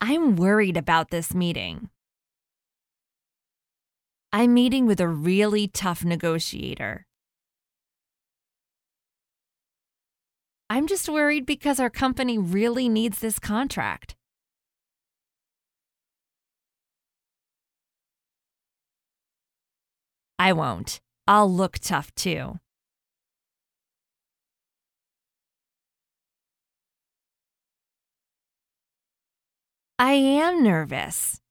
I'm worried about this meeting. I'm meeting with a really tough negotiator. I'm just worried because our company really needs this contract. I won't. I'll look tough too. I am nervous.